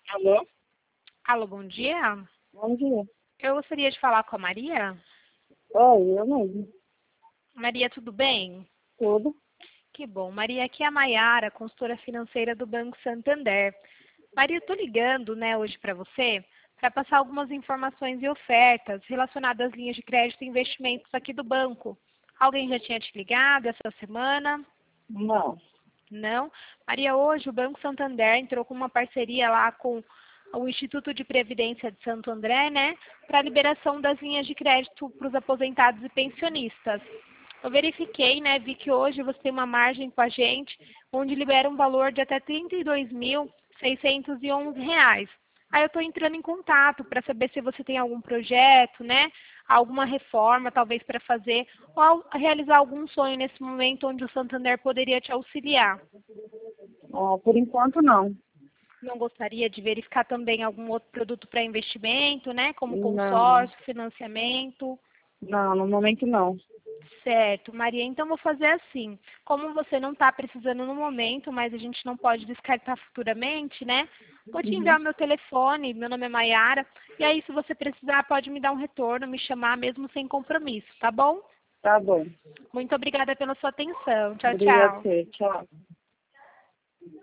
Alô? Alô, bom dia. Bom dia. Eu gostaria de falar com a Maria. Oi, eu mesmo. Maria, tudo bem? Tudo? Que bom. Maria, aqui é a Maiara, consultora financeira do Banco Santander. Maria, eu estou ligando, hoje para você, para passar algumas informações e ofertas relacionadas às linhas de crédito e investimentos aqui do banco. Alguém já tinha te ligado essa semana? Não. Não. Maria, hoje o Banco Santander entrou com uma parceria lá com o Instituto de Previdência de Santo André, para a liberação das linhas de crédito para os aposentados e pensionistas. Eu verifiquei, vi que hoje você tem uma margem com a gente, onde libera um valor de até R$ 32.611. Aí eu estou entrando em contato para saber se você tem algum projeto, alguma reforma talvez para fazer, ou realizar algum sonho nesse momento onde o Santander poderia te auxiliar. Por enquanto, não. Não gostaria de verificar também algum outro produto para investimento, como Não. consórcio, financiamento? Não, no momento não. Certo, Maria. Então, vou fazer assim. Como você não está precisando no momento, mas a gente não pode descartar futuramente, vou te Uhum. enviar o meu telefone, meu nome é Maiara, e aí, se você precisar, pode me dar um retorno, me chamar mesmo sem compromisso, tá bom? Tá bom. Muito obrigada pela sua atenção. Tchau, Obrigada a tchau. você. Tchau.